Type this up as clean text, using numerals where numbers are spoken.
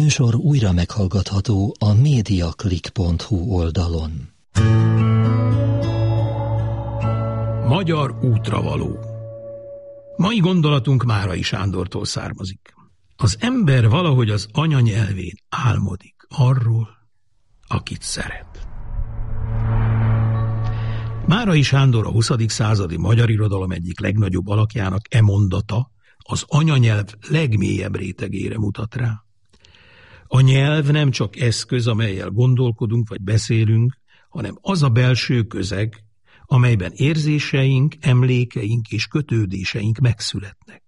műsor újra meghallgatható a mediaclick.hu oldalon. Magyar útravaló. Mai gondolatunk Márai Sándortól származik. Az ember valahogy az anyanyelvén álmodik arról, akit szeret. Márai Sándor a 20. századi magyar irodalom egyik legnagyobb alakjának e mondata az anyanyelv legmélyebb rétegére mutat rá. A nyelv nem csak eszköz, amellyel gondolkodunk vagy beszélünk, hanem az a belső közeg, amelyben érzéseink, emlékeink és kötődéseink megszületnek.